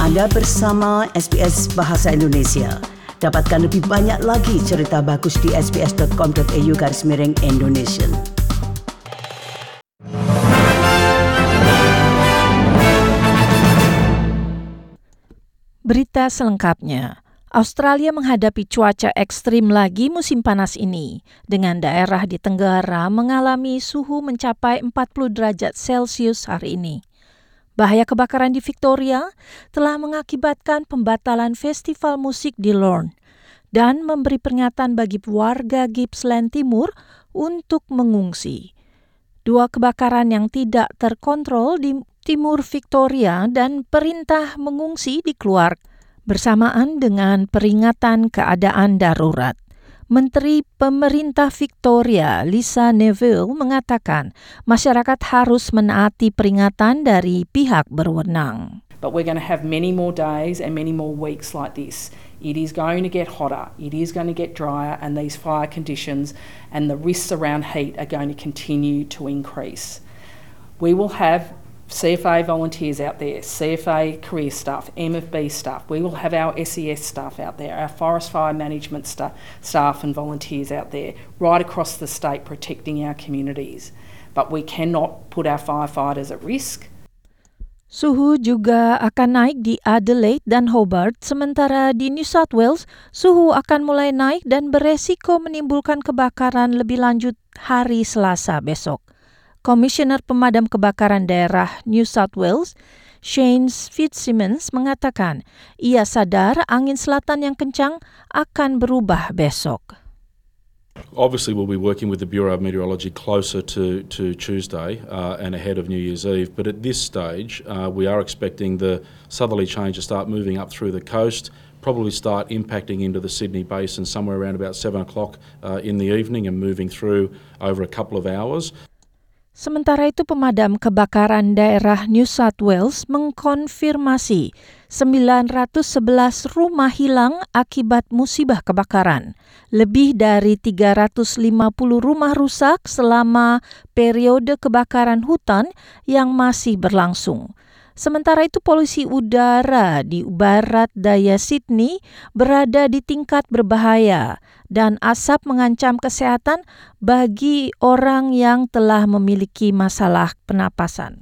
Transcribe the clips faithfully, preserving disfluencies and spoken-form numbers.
Anda bersama S B S Bahasa Indonesia. Dapatkan lebih banyak lagi cerita bagus di sbs.com.au garis miring Indonesia. Berita selengkapnya. Australia menghadapi cuaca ekstrim lagi musim panas ini, dengan daerah di Tenggara mengalami suhu mencapai empat puluh derajat Celcius hari ini. Bahaya kebakaran di Victoria telah mengakibatkan pembatalan festival musik di Lorne dan memberi peringatan bagi warga Gippsland Timur untuk mengungsi. Dua kebakaran yang tidak terkontrol di timur Victoria dan perintah mengungsi dikeluarkan bersamaan dengan peringatan keadaan darurat. Menteri Pemerintah Victoria, Lisa Neville, mengatakan masyarakat harus menaati peringatan dari pihak berwenang. But we're going to have many more days and many more weeks like this. It is going to get hotter, it is going to get drier, and these fire conditions and the risks around heat are going to continue to increase. We will have C F A volunteers out there, C F A career staff, M F B staff. We will have our S E S staff out there, our forest fire management sta- staff and volunteers out there, right across the state protecting our communities. But we cannot put our firefighters at risk. Suhu juga akan naik di Adelaide dan Hobart, sementara di New South Wales, suhu akan mulai naik dan beresiko menimbulkan kebakaran lebih lanjut hari Selasa besok. Komisioner Pemadam Kebakaran Daerah New South Wales, Shane Fitzsimmons, mengatakan ia sadar angin selatan yang kencang akan berubah besok. Obviously, we'll be working with the Bureau of Meteorology closer to, to Tuesday uh, and ahead of New Year's Eve. But at this stage, uh, we are expecting the southerly change to start moving up through the coast, probably start impacting into the Sydney Basin somewhere around about seven o'clock uh, in the evening and moving through over a couple of hours. Sementara itu, Pemadam Kebakaran Daerah New South Wales mengkonfirmasi sembilan ratus sebelas rumah hilang akibat musibah kebakaran. Lebih dari tiga ratus lima puluh rumah rusak selama periode kebakaran hutan yang masih berlangsung. Sementara itu, polusi udara di barat daya Sydney berada di tingkat berbahaya dan asap mengancam kesehatan bagi orang yang telah memiliki masalah pernapasan.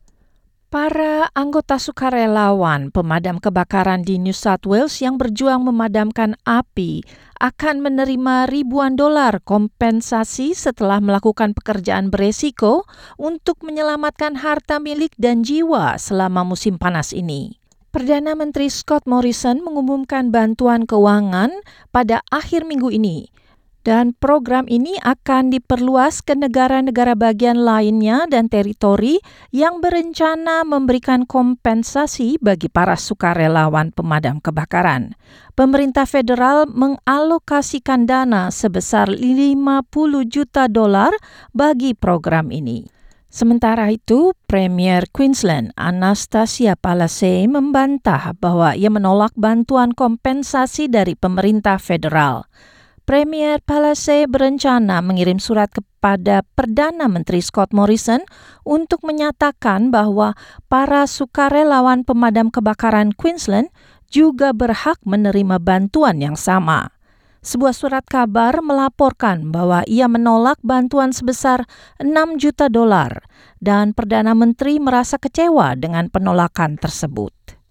Para anggota sukarelawan pemadam kebakaran di New South Wales yang berjuang memadamkan api akan menerima ribuan dolar kompensasi setelah melakukan pekerjaan beresiko untuk menyelamatkan harta milik dan jiwa selama musim panas ini. Perdana Menteri Scott Morrison mengumumkan bantuan keuangan pada akhir minggu ini. Dan program ini akan diperluas ke negara-negara bagian lainnya dan teritori yang berencana memberikan kompensasi bagi para sukarelawan pemadam kebakaran. Pemerintah federal mengalokasikan dana sebesar lima puluh juta dolar bagi program ini. Sementara itu, Premier Queensland Anastasia Palaszczuk membantah bahwa ia menolak bantuan kompensasi dari pemerintah federal. Premier Palaszczuk berencana mengirim surat kepada Perdana Menteri Scott Morrison untuk menyatakan bahwa para sukarelawan pemadam kebakaran Queensland juga berhak menerima bantuan yang sama. Sebuah surat kabar melaporkan bahwa ia menolak bantuan sebesar enam juta dolar dan Perdana Menteri merasa kecewa dengan penolakan tersebut.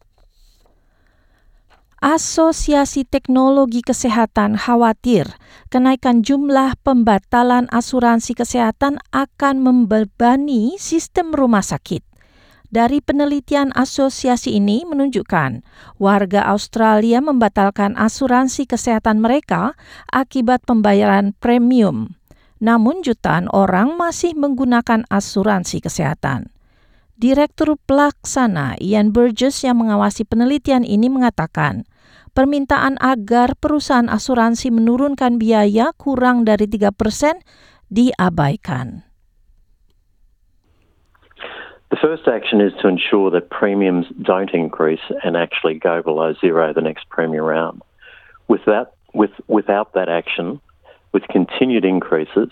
Asosiasi Teknologi Kesehatan khawatir kenaikan jumlah pembatalan asuransi kesehatan akan membebani sistem rumah sakit. Dari penelitian asosiasi ini menunjukkan warga Australia membatalkan asuransi kesehatan mereka akibat pembayaran premium. Namun jutaan orang masih menggunakan asuransi kesehatan. Direktur Pelaksana Ian Burgess yang mengawasi penelitian ini mengatakan, permintaan agar perusahaan asuransi menurunkan biaya kurang dari tiga persen diabaikan. The first action is to ensure that premiums don't increase and actually go below zero the next premium round. With that, with without that action, with continued increases,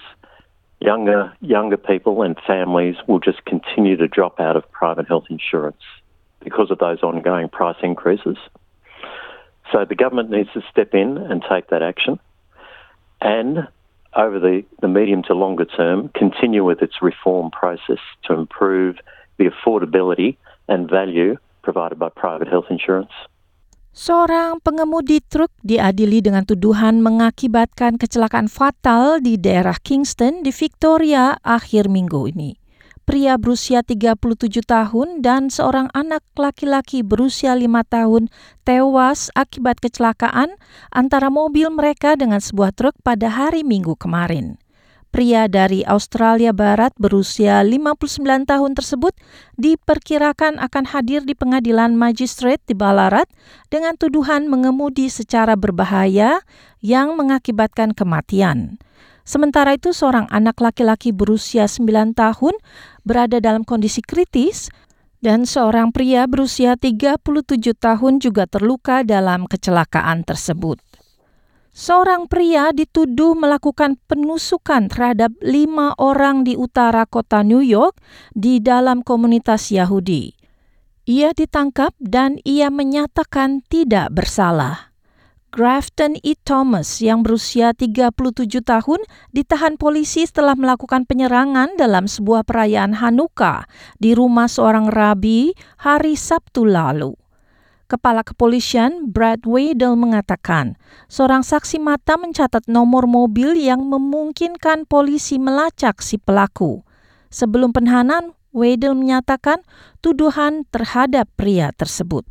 younger younger people and families will just continue to drop out of private health insurance. because of those ongoing price increases. So the government needs to step in and take that action, and over the, the medium to longer term, continue with its reform process to improve the affordability and value provided by private health insurance. Seorang pengemudi truk diadili dengan tuduhan mengakibatkan kecelakaan fatal di daerah Kingston di Victoria akhir minggu ini. Pria berusia tiga puluh tujuh tahun dan seorang anak laki-laki berusia lima tahun tewas akibat kecelakaan antara mobil mereka dengan sebuah truk pada hari Minggu kemarin. Pria dari Australia Barat berusia lima puluh sembilan tahun tersebut diperkirakan akan hadir di pengadilan magistrate di Ballarat dengan tuduhan mengemudi secara berbahaya yang mengakibatkan kematian. Sementara itu, seorang anak laki-laki berusia sembilan tahun berada dalam kondisi kritis dan seorang pria berusia tiga puluh tujuh tahun juga terluka dalam kecelakaan tersebut. Seorang pria dituduh melakukan penusukan terhadap lima orang di utara kota New York di dalam komunitas Yahudi. Ia ditangkap dan ia menyatakan tidak bersalah. Grafton E. Thomas yang berusia tiga puluh tujuh tahun ditahan polisi setelah melakukan penyerangan dalam sebuah perayaan Hanukkah di rumah seorang rabi hari Sabtu lalu. Kepala Kepolisian Brad Weidel mengatakan, seorang saksi mata mencatat nomor mobil yang memungkinkan polisi melacak si pelaku. Sebelum penahanan, Weidel menyatakan tuduhan terhadap pria tersebut.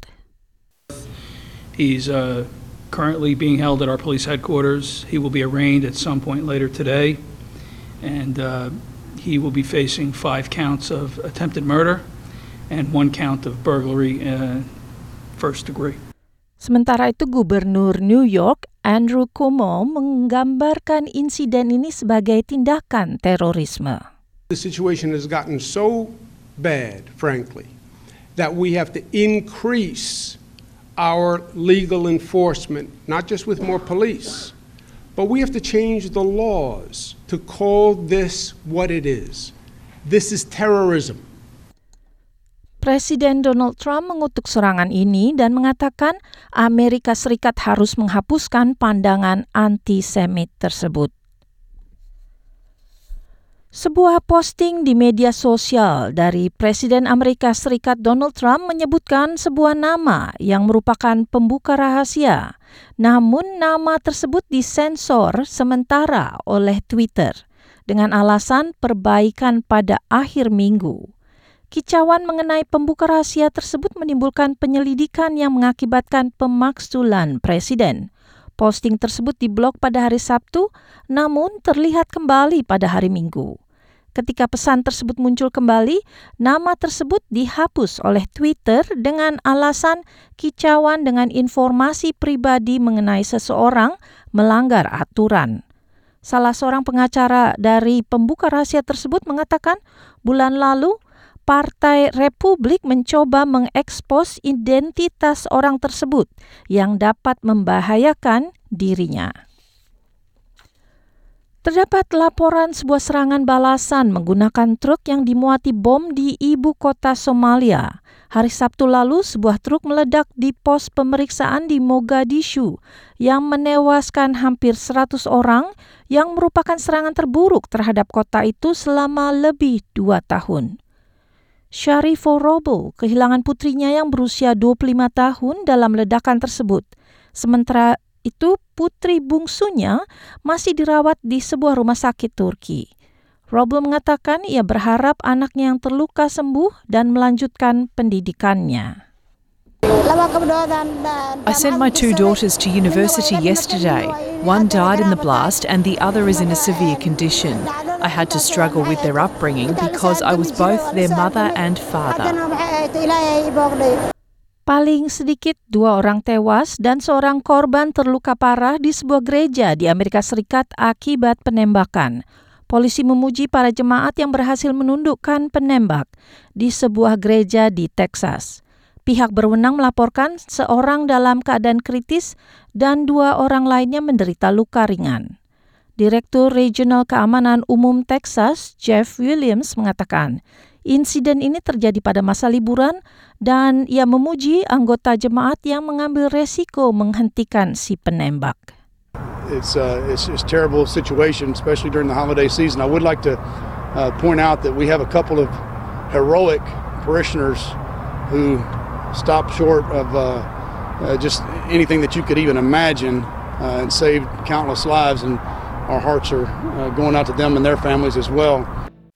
He's uh... currently being held at our police headquarters. He will be arraigned at some point later today, and uh, he will be facing five counts of attempted murder and one count of burglary uh, first degree. Sementara itu, Gubernur New York, Andrew Cuomo, menggambarkan insiden ini sebagai tindakan terorisme. The situation has gotten so bad, frankly, that we have to increase our legal enforcement, not just with more police, but we have to change the laws to call this what it is. This is terrorism. Presiden Donald Trump mengutuk serangan ini dan mengatakan Amerika Serikat harus menghapuskan pandangan antisemit tersebut. Sebuah posting di media sosial dari Presiden Amerika Serikat Donald Trump menyebutkan sebuah nama yang merupakan pembuka rahasia. Namun nama tersebut disensor sementara oleh Twitter dengan alasan perbaikan pada akhir minggu. Kicauan mengenai pembuka rahasia tersebut menimbulkan penyelidikan yang mengakibatkan pemakzulan Presiden. Posting tersebut diblok pada hari Sabtu, namun terlihat kembali pada hari Minggu. Ketika pesan tersebut muncul kembali, nama tersebut dihapus oleh Twitter dengan alasan kicauan dengan informasi pribadi mengenai seseorang melanggar aturan. Salah seorang pengacara dari pembuka rahasia tersebut mengatakan bulan lalu, Partai Republik mencoba mengekspos identitas orang tersebut yang dapat membahayakan dirinya. Terdapat laporan sebuah serangan balasan menggunakan truk yang dimuati bom di ibu kota Somalia. Hari Sabtu lalu, sebuah truk meledak di pos pemeriksaan di Mogadishu yang menewaskan hampir seratus orang yang merupakan serangan terburuk terhadap kota itu selama lebih dua tahun. Sharifah Roble kehilangan putrinya yang berusia dua puluh lima tahun dalam ledakan tersebut. Sementara itu, putri bungsunya masih dirawat di sebuah rumah sakit Turki. Roble mengatakan ia berharap anaknya yang terluka sembuh dan melanjutkan pendidikannya. I sent my two daughters to university yesterday. One died in the blast and the other is in a severe condition. I had to struggle with their upbringing because I was both their mother and father. Paling sedikit dua orang tewas dan seorang korban terluka parah di sebuah gereja di Amerika Serikat akibat penembakan. Polisi memuji para jemaat yang berhasil menundukkan penembak di sebuah gereja di Texas. Pihak berwenang melaporkan seorang dalam keadaan kritis dan dua orang lainnya menderita luka ringan. Direktur Regional Keamanan Umum Texas, Jeff Williams, mengatakan Insiden ini terjadi pada masa liburan dan ia memuji anggota jemaat yang mengambil resiko menghentikan si penembak. It's uh, it's it's a terrible situation, especially during the holiday season. I would like to uh, point out that we have a couple of heroic parishioners who stopped short of uh, uh, just anything that you could even imagine uh, and saved countless lives, and our hearts are uh, going out to them and their families as well.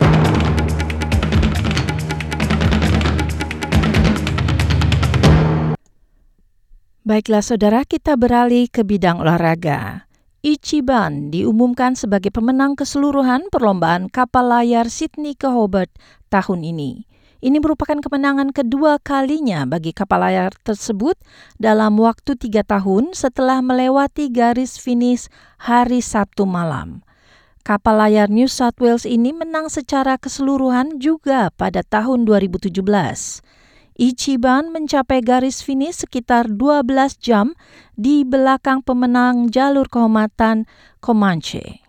Baiklah saudara, kita beralih ke bidang olahraga. Ichiban diumumkan sebagai pemenang keseluruhan perlombaan kapal layar Sydney ke Hobart tahun ini. Ini merupakan kemenangan kedua kalinya bagi kapal layar tersebut dalam waktu tiga tahun setelah melewati garis finish hari Sabtu malam. Kapal layar New South Wales ini menang secara keseluruhan juga pada tahun dua ribu tujuh belas. Ichiban mencapai garis finish sekitar dua belas jam di belakang pemenang jalur kehormatan Comanche.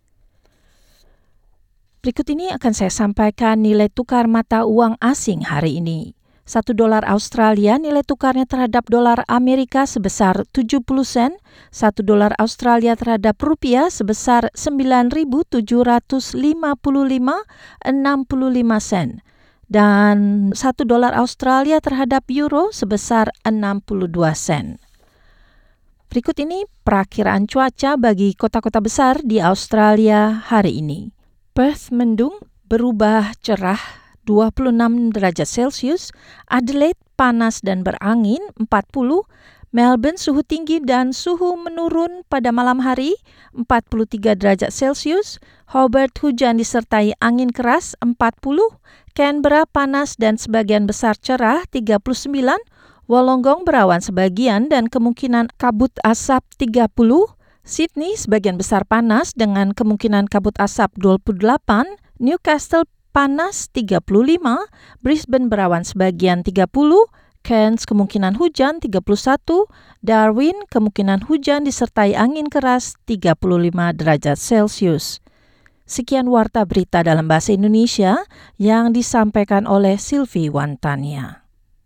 Berikut ini akan saya sampaikan nilai tukar mata uang asing hari ini. Satu dolar Australia nilai tukarnya terhadap dolar Amerika sebesar tujuh puluh sen, satu dolar Australia terhadap rupiah sebesar sembilan ribu tujuh ratus lima puluh lima koma enam lima sen. Dan satu dolar Australia terhadap euro sebesar enam puluh dua sen. Berikut ini perakiraan cuaca bagi kota-kota besar di Australia hari ini. Perth mendung, berubah cerah dua puluh enam derajat Celcius, Adelaide panas dan berangin empat puluh, Melbourne suhu tinggi dan suhu menurun pada malam hari empat puluh tiga derajat Celcius, Hobart hujan disertai angin keras empat puluh, Canberra panas dan sebagian besar cerah tiga puluh sembilan, Wollongong berawan sebagian dan kemungkinan kabut asap tiga puluh, Sydney sebagian besar panas dengan kemungkinan kabut asap dua puluh delapan, Newcastle panas tiga puluh lima, Brisbane berawan sebagian tiga puluh, Cairns kemungkinan hujan tiga puluh satu, Darwin kemungkinan hujan disertai angin keras tiga puluh lima derajat Celcius. Sekian warta berita dalam bahasa Indonesia yang disampaikan oleh Silvi Wantania.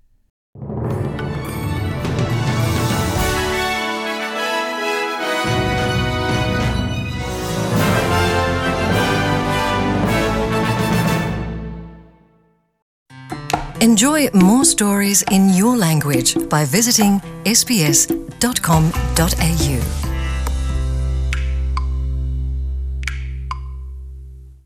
Enjoy more stories in your language by visiting s b s dot com dot a u.